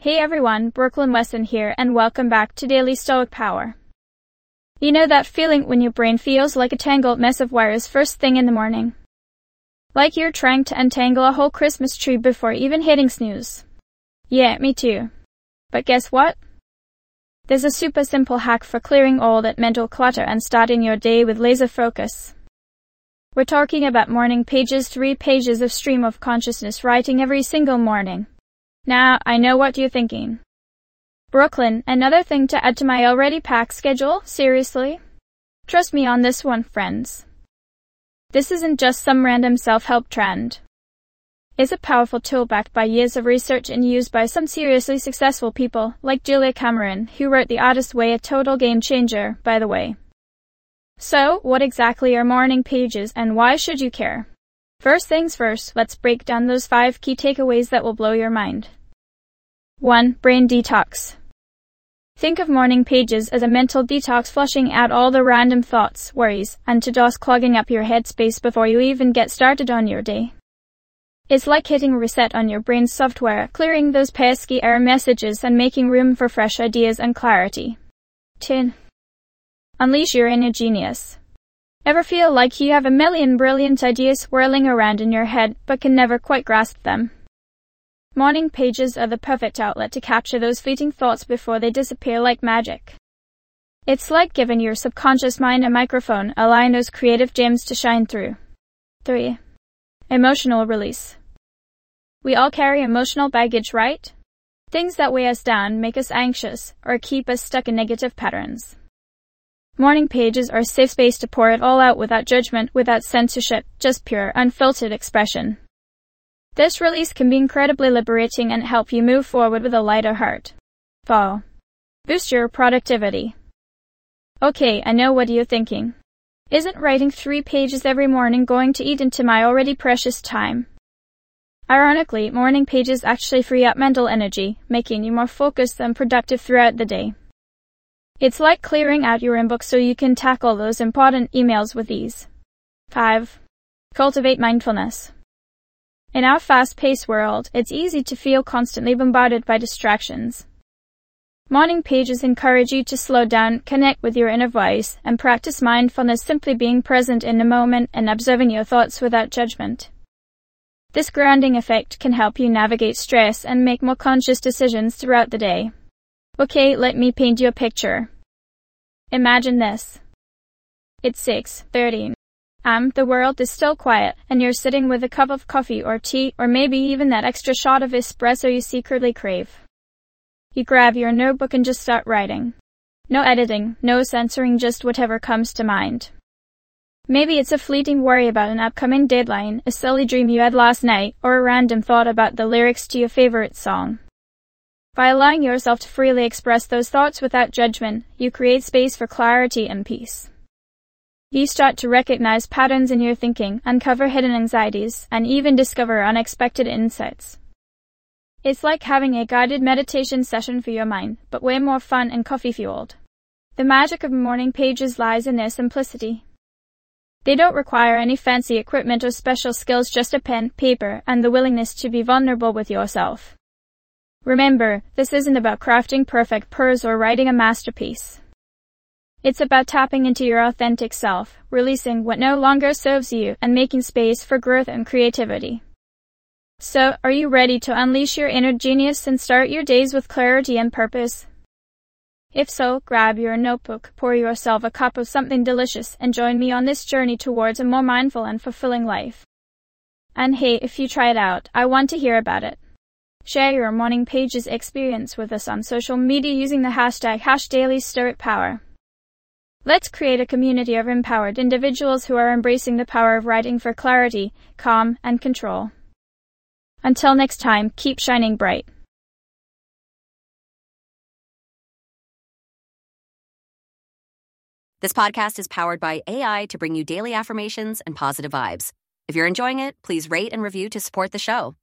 Hey everyone, Brooklyn Wesson here, and welcome back to Daily Stoic Power. You know that feeling when your brain feels like a tangled mess of wires first thing in the morning? Like you're trying to untangle a whole Christmas tree before even hitting snooze. Yeah, me too. But guess what? There's a super simple hack for clearing all that mental clutter and starting your day with laser focus. We're talking about morning pages, 3 pages of stream of consciousness writing every single morning. Now, I know what you're thinking. Brooklyn, another thing to add to my already packed schedule? Seriously? Trust me on this one, friends. This isn't just some random self-help trend. It's a powerful tool backed by years of research and used by some seriously successful people, like Julia Cameron, who wrote The Artist's Way, a total game changer, by the way. So, what exactly are morning pages and why should you care? First things first, let's break down those 5 key takeaways that will blow your mind. 1. Brain detox. Think of morning pages as a mental detox, flushing out all the random thoughts, worries, and to-dos clogging up your headspace before you even get started on your day. It's like hitting reset on your brain's software, clearing those pesky error messages and making room for fresh ideas and clarity. 2. Unleash your inner genius. Ever feel like you have a million brilliant ideas swirling around in your head but can never quite grasp them? Morning pages are the perfect outlet to capture those fleeting thoughts before they disappear like magic. It's like giving your subconscious mind a microphone, allowing those creative gems to shine through. 3. Emotional release. We all carry emotional baggage, right? Things that weigh us down, make us anxious, or keep us stuck in negative patterns. Morning pages are a safe space to pour it all out without judgment, without censorship, just pure, unfiltered expression. This release can be incredibly liberating and help you move forward with a lighter heart. 4. Boost your productivity. Okay, I know what you're thinking. Isn't writing 3 pages every morning going to eat into my already precious time? Ironically, morning pages actually free up mental energy, making you more focused and productive throughout the day. It's like clearing out your inbox so you can tackle those important emails with ease. 5. Cultivate mindfulness. In our fast-paced world, it's easy to feel constantly bombarded by distractions. Morning pages encourage you to slow down, connect with your inner voice, and practice mindfulness, simply being present in the moment and observing your thoughts without judgment. This grounding effect can help you navigate stress and make more conscious decisions throughout the day. Okay, let me paint you a picture. Imagine this. It's 6:30 a.m. The world is still quiet, and you're sitting with a cup of coffee or tea, or maybe even that extra shot of espresso you secretly crave. You grab your notebook and just start writing. No editing, no censoring, just whatever comes to mind. Maybe it's a fleeting worry about an upcoming deadline, a silly dream you had last night, or a random thought about the lyrics to your favorite song. By allowing yourself to freely express those thoughts without judgment, you create space for clarity and peace. You start to recognize patterns in your thinking, uncover hidden anxieties, and even discover unexpected insights. It's like having a guided meditation session for your mind, but way more fun and coffee-fueled. The magic of morning pages lies in their simplicity. They don't require any fancy equipment or special skills, just a pen, paper, and the willingness to be vulnerable with yourself. Remember, this isn't about crafting perfect prose or writing a masterpiece. It's about tapping into your authentic self, releasing what no longer serves you, and making space for growth and creativity. So, are you ready to unleash your inner genius and start your days with clarity and purpose? If so, grab your notebook, pour yourself a cup of something delicious, and join me on this journey towards a more mindful and fulfilling life. And hey, if you try it out, I want to hear about it. Share your morning pages experience with us on social media using the hashtag #DailyStoicPower. Let's create a community of empowered individuals who are embracing the power of writing for clarity, calm, and control. Until next time, keep shining bright. This podcast is powered by AI to bring you daily affirmations and positive vibes. If you're enjoying it, please rate and review to support the show.